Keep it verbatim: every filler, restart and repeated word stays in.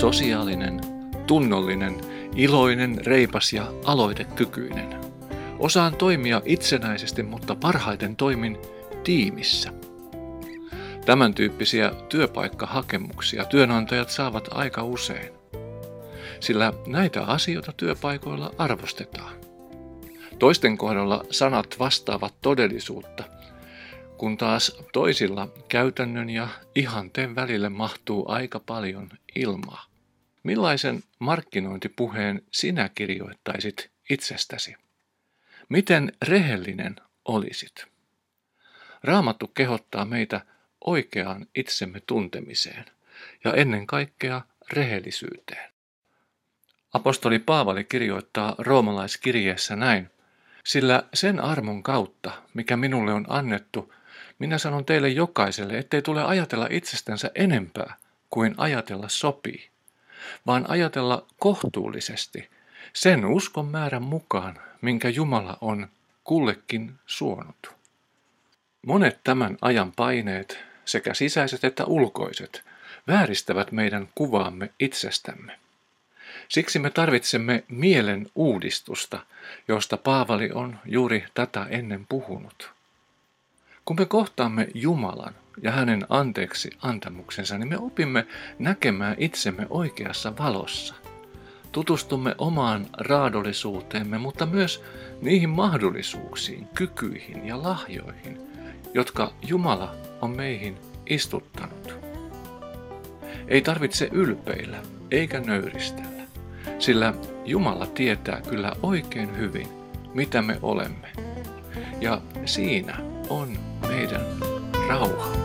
sosiaalinen, tunnollinen, iloinen, reipas ja aloitekykyinen. Osaan toimia itsenäisesti, mutta parhaiten toimin tiimissä. Tämän tyyppisiä työpaikkahakemuksia työnantajat saavat aika usein, sillä näitä asioita työpaikoilla arvostetaan. Toisten kohdalla sanat vastaavat todellisuutta, kun taas toisilla käytännön ja ihanteen välille mahtuu aika paljon ilmaa. Millaisen markkinointipuheen sinä kirjoittaisit itsestäsi? Miten rehellinen olisit? Raamattu kehottaa meitä oikeaan itsemme tuntemiseen ja ennen kaikkea rehellisyyteen. Apostoli Paavali kirjoittaa roomalaiskirjeessä näin: sillä sen armon kautta, mikä minulle on annettu, minä sanon teille jokaiselle, ettei tule ajatella itsestänsä enempää kuin ajatella sopii, vaan ajatella kohtuullisesti sen uskon määrän mukaan, minkä Jumala on kullekin suonut. Monet tämän ajan paineet, sekä sisäiset että ulkoiset, vääristävät meidän kuvaamme itsestämme. Siksi me tarvitsemme mielen uudistusta, josta Paavali on juuri tätä ennen puhunut. Kun me kohtaamme Jumalan ja hänen anteeksi antamuksensa, niin me opimme näkemään itsemme oikeassa valossa. Tutustumme omaan raadollisuuteemme, mutta myös niihin mahdollisuuksiin, kykyihin ja lahjoihin, jotka Jumala on meihin istuttanut. Ei tarvitse ylpeillä eikä nöyristellä, sillä Jumala tietää kyllä oikein hyvin, mitä me olemme. Ja siinä on meidän rauha.